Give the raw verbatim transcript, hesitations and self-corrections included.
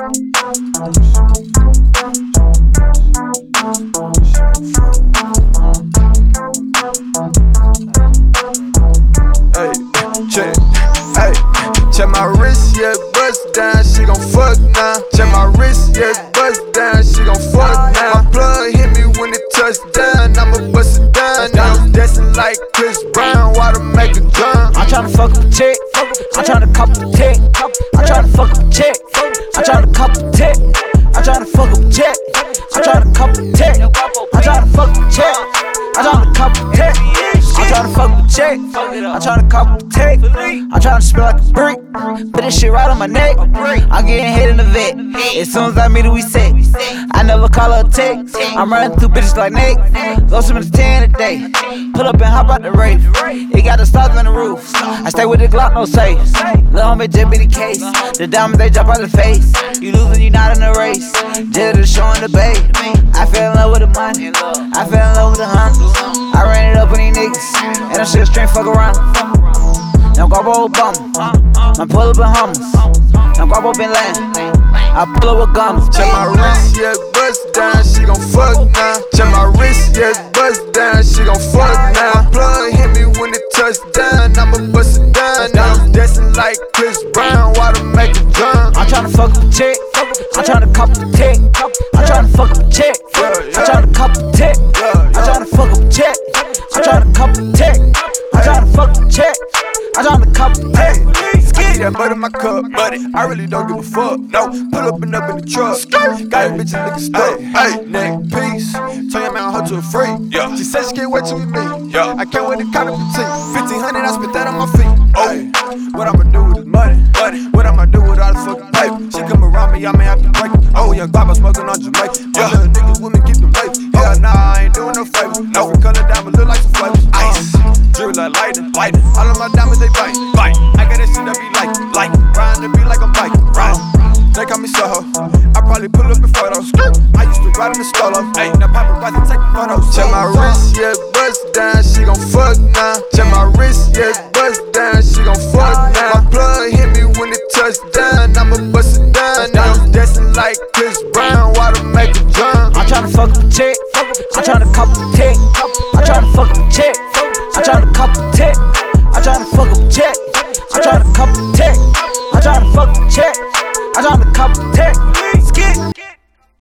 check, hey, check my wrist, yeah, bust down, she gon' fuck now. Check my wrist, yeah, bust down, she gon' fuck now. My plug hit me when it touch down, I'ma bust it down. Now I'm dancing like Chris Brown, water make a drum. I'm tryna fuck up a chick, I'm tryna cop a tick. I'm tryna fuck up a chick, I'm tryna cop a tick. I'm tryna fuck up a chick, I'm tryna cop a tick. I'm tryna fuck up a chick, I'm tryna cop a tick. I'm tryna fuck with a chick, I'm tryna cop a tick. I'm tryna spill like a brick, put this shit right on my neck. I'm getting hit in the vet, as soon as I meet her we set. I never call her a text, I'm running through bitches like Nick. Go some to ten a day, pull up and hop out the rave. It got the stars on the roof, I stay with the Glock, no safe. Lil' homie just be the case, the diamonds they jump out the face. You losing, you not in the race, just to showing the bait. I fell in love with the money, I fell in love with the hunters. I ran it up on these niggas, and I'm shit straight fuck around. Now Garbo Obama, now pull up in Hummers. Now Garbo been laying, I pull up with guns. Check my wrist, yeah, bust down, she gon' fuck now. Check my wrist, yeah, bust down, she gon' fuck now. Plug hit me when it touch down, I'ma bust it down. Now I'm dancing like Chris Brown, water make a drum. I'm tryna fuck up a chick, I'm tryna cop a tick. I'm tryna fuck up a chick, I'm tryna cop a tick. I'm tryna fuck up a chick, I'm tryna cop a tick. I'm tryna fuck up a chick, I'm tryna cop a tick. I need that mud in my cup, buddy. I really don't give a fuck. No, pull up and up in the truck. Got a bitch looking stuck. Hey, neck piece. Turn your man her to a freak. Yeah. She said she can't wait till we meet. Yeah. I can't wait to count up the team. Fifteen hundred, I spent that on my feet. Oh, what I'ma do with this money? Money. What I'ma do with all the fucking paper? She come around me, I may have to break it. Oh, young Baba smoking on Jamaica. Yeah. Little niggas with me, keep them late. Yeah, nah, I ain't doing no favors. No, color diamond look like some flavors. Ice. Jewelry like lightning, lightning. All of my diamonds they bite, bite.